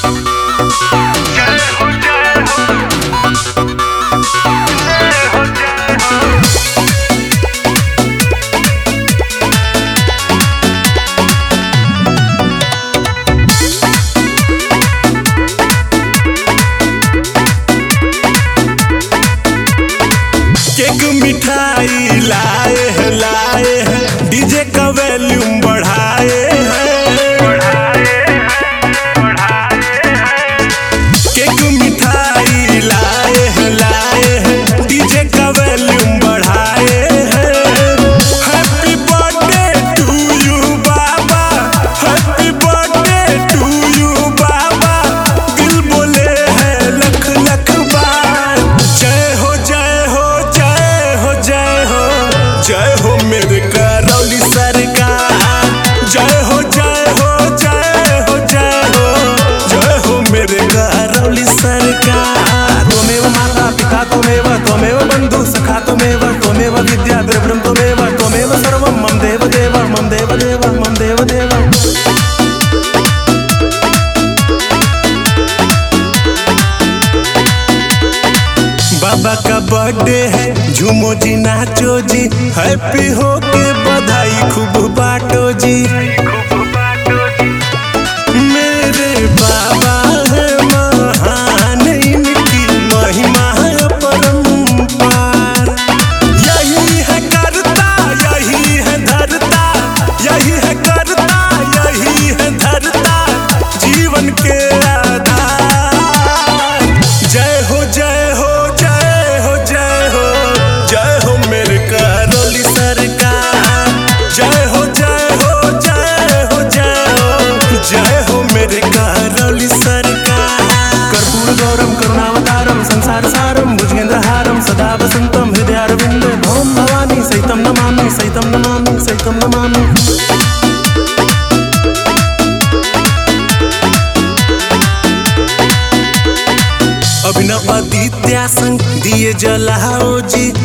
Cake मिठाई लाए हैं डीजे का वॉल्यूम बढ़ाए केक मिठाई लाए हैं डीजे का वॉल्यूम बढ़ाए हैप्पी बर्थडे टू यू बाबा, हैप्पी बर्थडे टू यू बाबा, दिल बोले हैं लख लख बार जय हो जय हो जय हो जय हो जय हो मेरे करौली सरकार, जय हो जय हो जय हो जय हो जय हो मेरे करौली सरकार। त्वमेव माता पिता त्वमेव बंधु सखा त्वमेव विद्या द्रविणं त्वमेव सर्वं मम देव देव मम देव देव मम देव देव। बाबा का बर्थडे है झूमो जी नाचो जी, हैप्पी हो के बधाई खूब बांटो जी। मेरे बाबा है महान, इनकी महिमा है अपरंपार। यही है करता यही है धरता, यही है करता यही है धरता जीवन के आधार। जय हो जय हो जय हो जय हो जय हो मेरे करौली सरकार, जय हो जय हो जय हो जय हो जय हो मेरे करौली सरकार। कर्पूर गौरम करुणावतारम संसार सारम भुजगेंद्रहारम सदा वसंतम हृदयारविंदे भवम भवानी सहितं नमामि सहितं नमामि सहितं नमामि। अभिनव आदित्य संग दिए जलाओ जी,